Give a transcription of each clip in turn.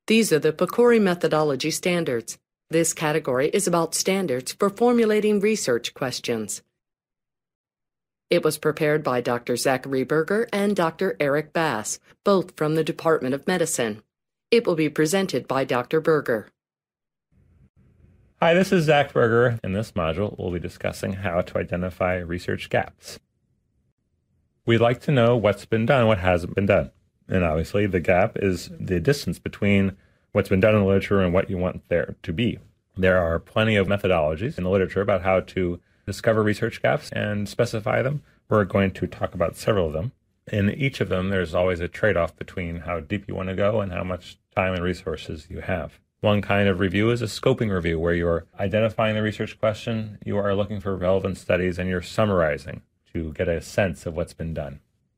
These are the PCORI methodology standards. This category is about standards for formulating research questions. It was prepared by Dr. Zachary Berger and Dr. Eric Bass, both from the Department of Medicine. It will be presented by Dr. Berger. Hi, this is Zach Berger. In this module, we'll be discussing how to identify research gaps. We'd like to know what's been done, what hasn't been done. And obviously, the gap is the distance between what's been done in the literature and what you want there to be. There are plenty of methodologies in the literature about how to discover research gaps and specify them. We're going to talk about several of them. In each of them, there's always a trade-off between how deep you want to go and how much time and resources you have. One kind of review is a scoping review, where you're identifying the research question, you are looking for relevant studies, and you're summarizing to get a sense of what's been done.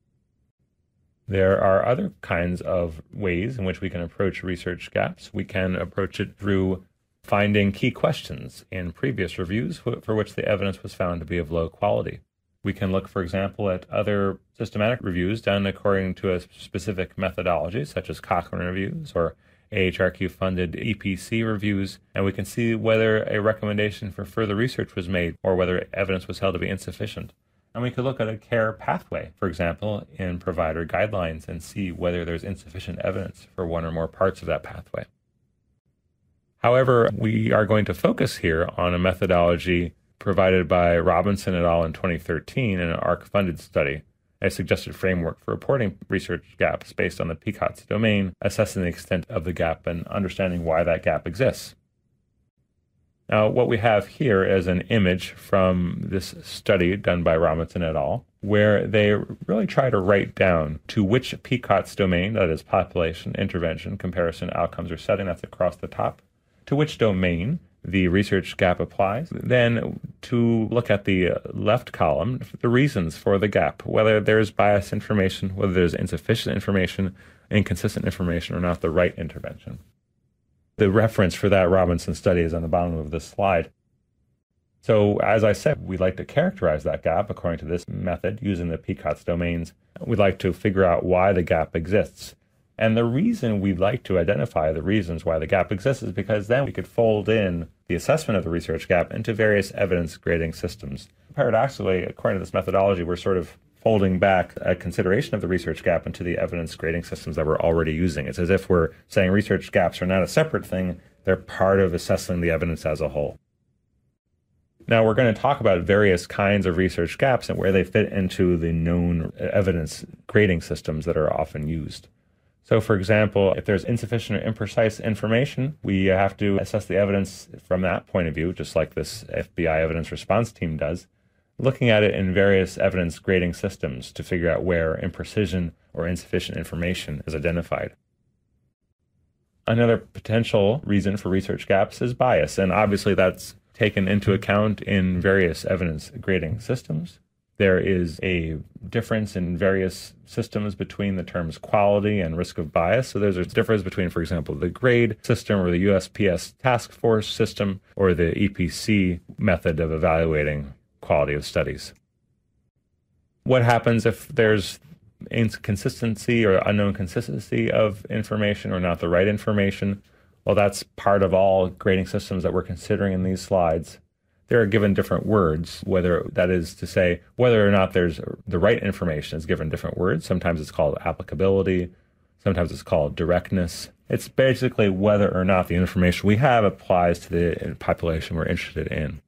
There are other kinds of ways in which we can approach research gaps. We can approach it through finding key questions in previous reviews for which the evidence was found to be of low quality. We can look, for example, at other systematic reviews done according to a specific methodology, such as Cochrane reviews or AHRQ-funded EPC reviews, and we can see whether a recommendation for further research was made or whether evidence was held to be insufficient. And we could look at a care pathway, for example, in provider guidelines and see whether there's insufficient evidence for one or more parts of that pathway. However, we are going to focus here on a methodology provided by Robinson et al. In 2013 in an AHRQ-funded study, a suggested framework for reporting research gaps based on the PCOTS domain, assessing the extent of the gap and understanding why that gap exists. Now, what we have here is an image from this study done by Robinson et al., where they really try to write down to which PCOTS domain, that is population, intervention, comparison, outcomes, or setting, that's across the top, to which domain the research gap applies. Then to look at the left column, the reasons for the gap, whether there's biased information, whether there's insufficient information, inconsistent information, or not the right intervention. The reference for that Robinson study is on the bottom of this slide. So as I said, we'd like to characterize that gap according to this method using the PCOTS domains. We'd like to figure out why the gap exists. And the reason we'd like to identify the reasons why the gap exists is because then we could fold in the assessment of the research gap into various evidence grading systems. Paradoxically, according to this methodology, we're sort of folding back a consideration of the research gap into the evidence grading systems that we're already using. It's as if we're saying research gaps are not a separate thing, they're part of assessing the evidence as a whole. Now, we're going to talk about various kinds of research gaps and where they fit into the known evidence grading systems that are often used. So, for example, if there's insufficient or imprecise information, we have to assess the evidence from that point of view, just like this FBI evidence response team does, looking at it in various evidence grading systems to figure out where imprecision or insufficient information is identified. Another potential reason for research gaps is bias, and obviously that's taken into account in various evidence grading systems. There is a difference in various systems between the terms quality and risk of bias. So there's a difference between, for example, the GRADE system or the USPS task force system or the EPC method of evaluating quality of studies. What happens if there's inconsistency or unknown consistency of information or not the right information? Well, that's part of all grading systems that we're considering in these slides. They are given different words, whether that is to say whether or not there's the right information is given different words. Sometimes it's called applicability. Sometimes it's called directness. It's basically whether or not the information we have applies to the population we're interested in.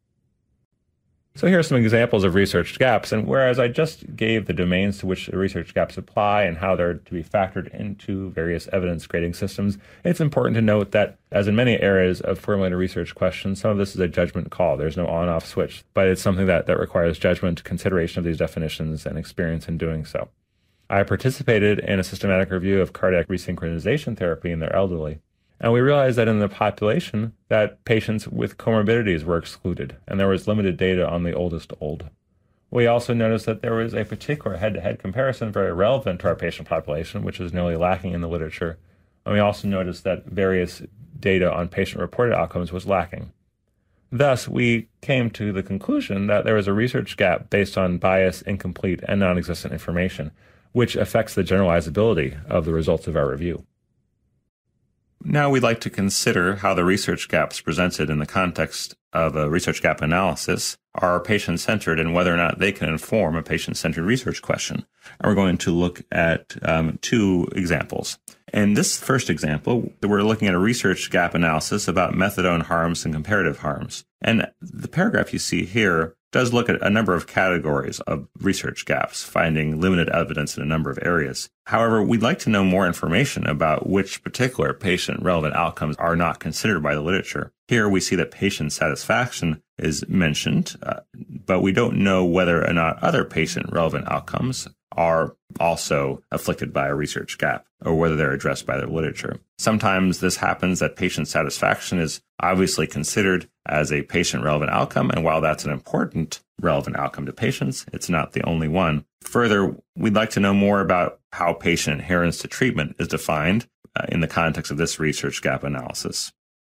So here are some examples of research gaps, and whereas I just gave the domains to which the research gaps apply and how they're to be factored into various evidence grading systems, it's important to note that, as in many areas of formulated research questions, some of this is a judgment call. There's no on-off switch, but it's something that requires judgment, consideration of these definitions, and experience in doing so. I participated in a systematic review of cardiac resynchronization therapy in the elderly. And we realized that in the population that patients with comorbidities were excluded, and there was limited data on the oldest old. We also noticed that there was a particular head-to-head comparison very relevant to our patient population, which is nearly lacking in the literature. And we also noticed that various data on patient-reported outcomes was lacking. Thus, we came to the conclusion that there was a research gap based on biased, incomplete, and non-existent information, which affects the generalizability of the results of our review. Now we'd like to consider how the research gaps presented in the context of a research gap analysis are patient-centered and whether or not they can inform a patient-centered research question. And we're going to look at two examples. In this first example, we're looking at a research gap analysis about methadone harms and comparative harms. And the paragraph you see here does look at a number of categories of research gaps, finding limited evidence in a number of areas. However, we'd like to know more information about which particular patient-relevant outcomes are not considered by the literature. Here we see that patient satisfaction is mentioned, but we don't know whether or not other patient-relevant outcomes are also afflicted by a research gap or whether they're addressed by the literature. Sometimes this happens that patient satisfaction is obviously considered as a patient-relevant outcome, and while that's an important relevant outcome to patients, it's not the only one. Further, we'd like to know more about how patient adherence to treatment is defined in the context of this research gap analysis.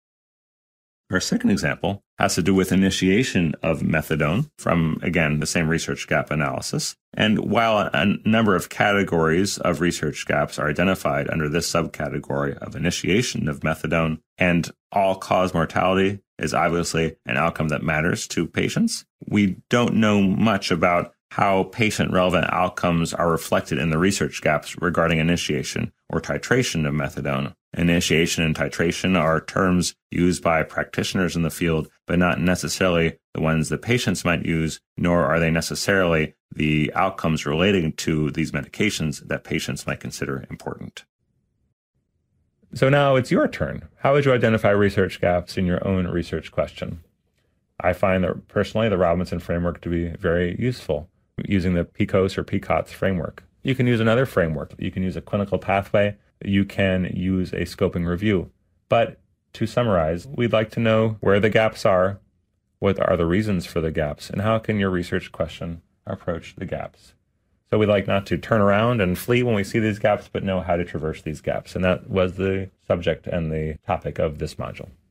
Our second example has to do with initiation of methadone from, again, the same research gap analysis. And while a number of categories of research gaps are identified under this subcategory of initiation of methadone, and all-cause mortality is obviously an outcome that matters to patients, we don't know much about how patient-relevant outcomes are reflected in the research gaps regarding initiation or titration of methadone. Initiation and titration are terms used by practitioners in the field, but not necessarily the ones that patients might use, nor are they necessarily the outcomes relating to these medications that patients might consider important. So now it's your turn. How would you identify research gaps in your own research question? I find that personally the Robinson framework to be very useful, using the PICOS or PICOTS framework. You can use another framework. You can use a clinical pathway. You can use a scoping review. But to summarize, we'd like to know where the gaps are, what are the reasons for the gaps, and how can your research question approach the gaps. So we'd like not to turn around and flee when we see these gaps, but know how to traverse these gaps. And that was the subject and the topic of this module.